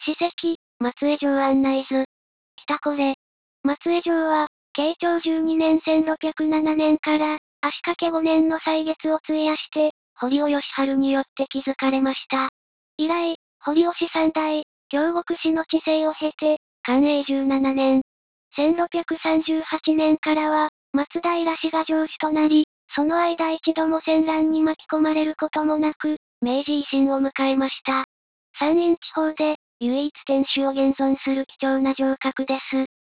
史跡、松江城案内図。北これ。松江城は、慶長12年1607年から、足掛5年の歳月を費やして、堀尾義治によって築かれました。以来、堀尾氏三代、京極氏の治世を経て、寛永17年、1638年からは、松平氏が城主となり、その間一度も戦乱に巻き込まれることもなく、明治維新を迎えました。山陰地方で、唯一天守を現存する貴重な城郭です。